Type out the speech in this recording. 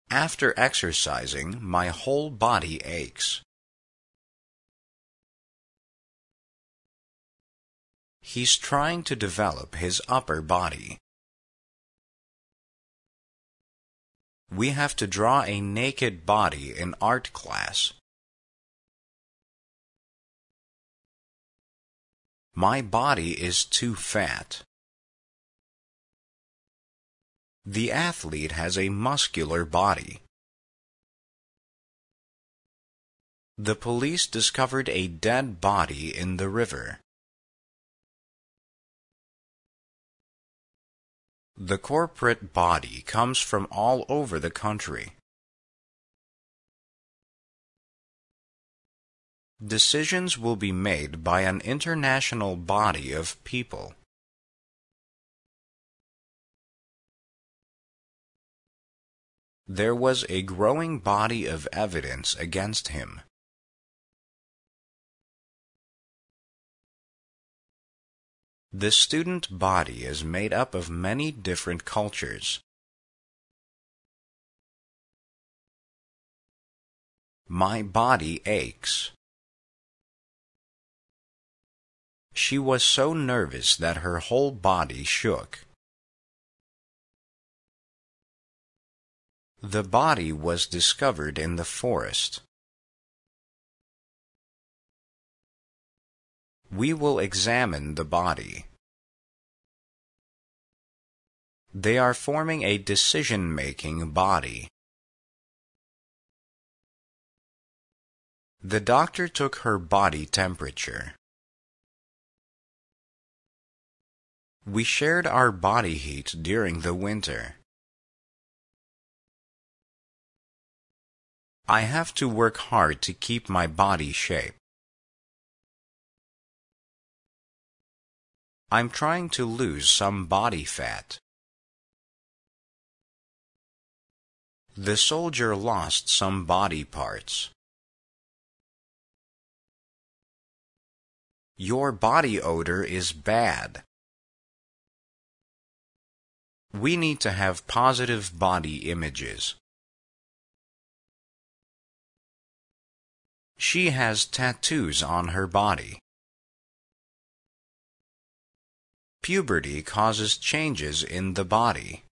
After exercising, my whole body aches. He's trying to develop his upper body. We have to draw a naked body in art class. My body is too fat. The athlete has a muscular body. The police discovered a dead body in the river. The corporate body comes from all over the country. Decisions will be made by an international body of people. There was a growing body of evidence against him. The student body is made up of many different cultures. My body aches. She was so nervous that her whole body shook. The body was discovered in the forest. We will examine the body. They are forming a decision-making body. The doctor took her body temperature. We shared our body heat during the winter. I have to work hard to keep my body shape. I'm trying to lose some body fat. The soldier lost some body parts. Your body odor is bad. We need to have positive body images. She has tattoos on her body. Puberty causes changes in the body.